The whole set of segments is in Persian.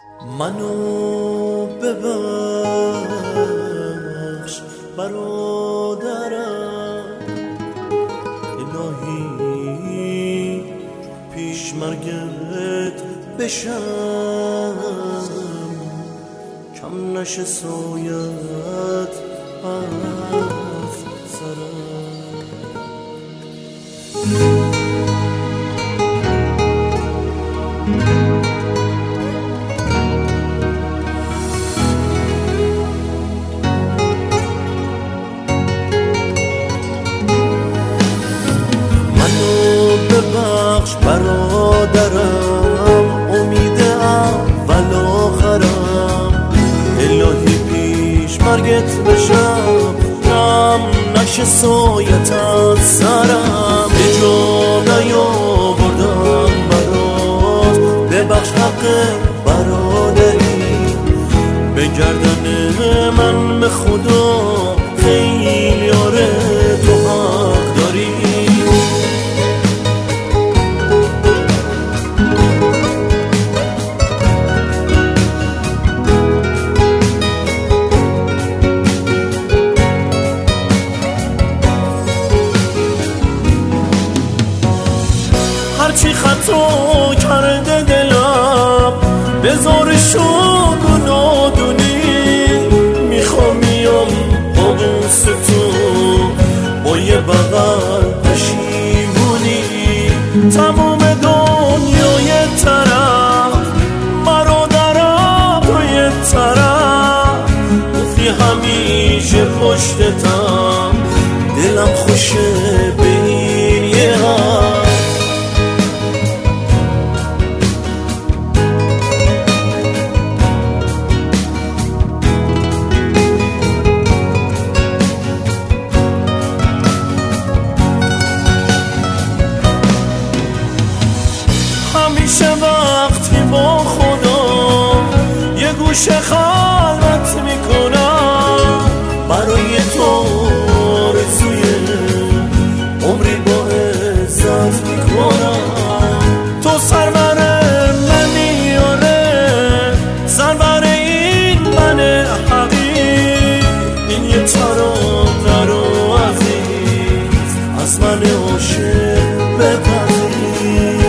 منو ببخش برادرم، الهی پیش مرگت بشم، کم نشه سایت از سرم. ببخش برادرم، امید اول آخرم، الهی پیش مرگت بشم، کم نشه سایت از سرم. یه جا نیاوردم برات، ببخش حق برادری، به گردن من به خدا خیلی آره تو حق داری. هرچی خطا کرده دلم بذار شد و نادونی، میخوام میام آبوس تو با یه بغل پشیمونی، تمام دنیای طرف برادرم توی طرف، گفتی همیشه پشتتم، دلم خوشه به این یه حرف. همیشه وقتی با خدا یه گوشه خلوت میکنم، برای تو آرزوی عمری با عزت میکنم. تو سرور منی آره، سرور این من حقیق، این یه ترانه رو عزیز از من عاشق بپذیر.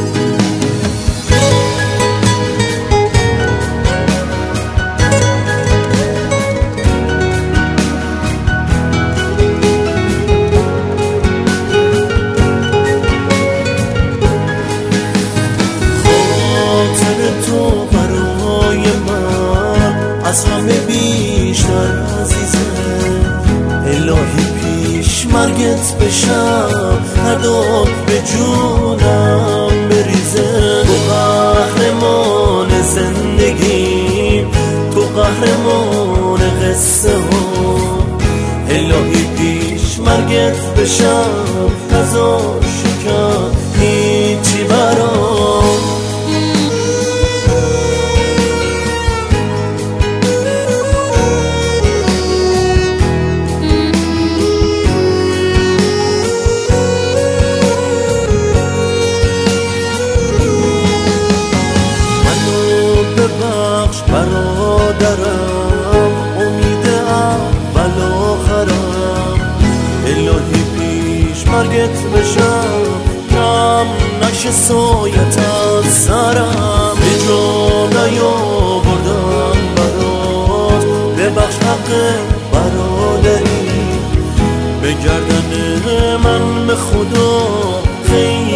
تو برای من از همه بیشتر عزیزه، الهی پیش مرگت بشم، هرداد به جونم بریزه. تو قهرمان زندگیم، تو قهرمان قصه ها، الهی پیش مرگت بشم، نذار شکم هیچی برام. ببخش برادرم، امید اول آخرم، الهی پیش مرگت بشم، کم نشه سایت از سرم. به جا نیاوردم برات، ببخش حق برادری، به گردن من به خدا خیلی